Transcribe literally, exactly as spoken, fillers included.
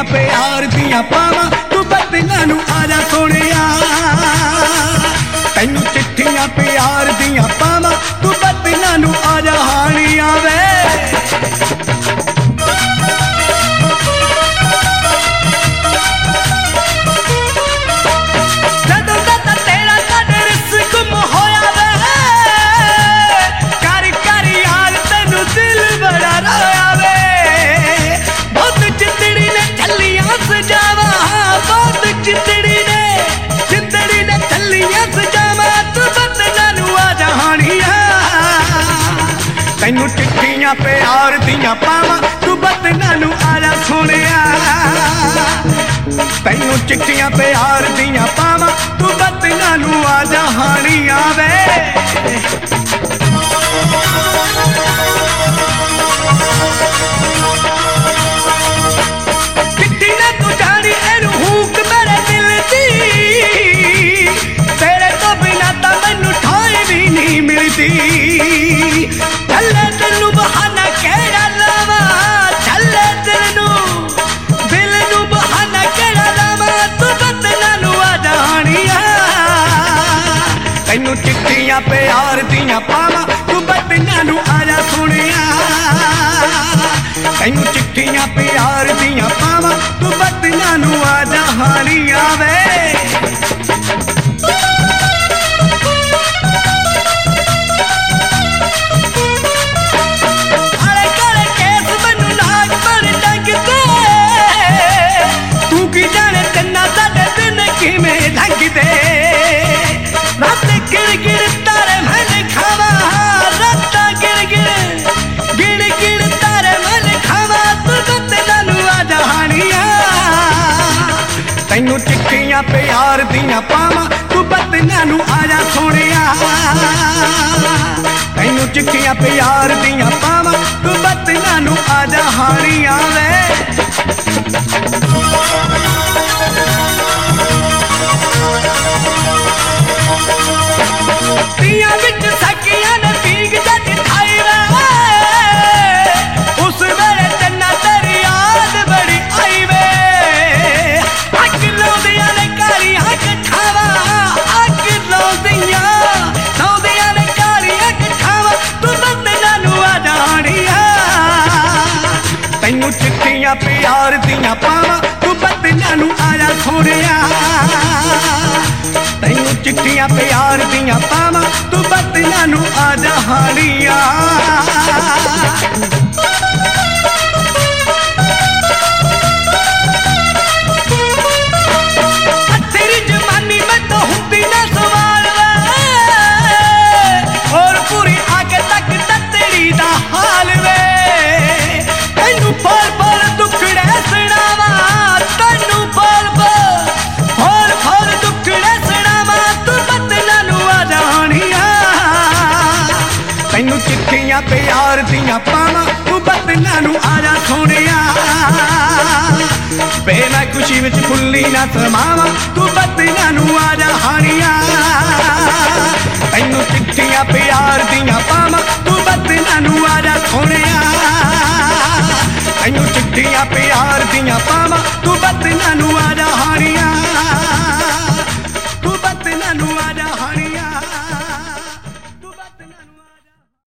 चिट्ठियां प्यार दियां पावां तू बत्तियां नू आजा सोहणिया तैनू चिट्ठियां प्यार दियां पावां तू बत्तियां नू आजा हानिया वे तैनू चिट्ठियां प्यार दियां पावां तू बत्तियां नू आजा सोहणिया तैनू चिट्ठियां प्यार दियां पावां तू बत्तियां नू आजा हानिया वे चिट्ठी ने तू जानी एनू हुक मेरे दिल दी तेरे तो बिना तां मैनू ठाई भी नहीं मिलदी तैनू चिट्ठियां प्यार दियां पावां तू बत्तियां नू आजा सोहणिया तैनू चिट्ठियां प्यार दियां पावां तू बत्तियां नू आजा हानिया वे तैनू चिट्ठियां प्यार दियां पावां तू बत्तियां नू आजा सोहणिया तैनू चिट्ठियां प्यार दियां पावां तू बत्तियां नू आजा हानिया वे तियां विच सखियां ने पींग जज खाई वे उस वेले चन्ना तेरी याद बड़ी आई वे तैनू चिट्ठियां प्यार दियां पावां तू बत्तियां नू आजा सोहणिया तैनू चिट्ठियां प्यार दियां पावां तू बत्तियां नू आजा हानिया तेरी जवानी में तो हुंदी ना सवाल वे और पूरी आगे तक तेरी दा हाल वे तैनू पल पल दुखड़े सुनावा तैनू पल पल पल पल दुखड़े सुनावा तू बत्तियां नू आजा हानिया तैनू चिट्ठियां प्यार दियां पावां तू बत्तियां नू आजा सोहणिया बे मैं खुशी विच फुल्ली ना समावां तू बत्तियां नू आजा हानिया तैनू चिट्ठियां प्यार दियां पावां तू बत्तियां नू आजा सोहणिया तैनू चिट्ठियां प्यार दियां पावां तू बत्तियां नू आजा हानिया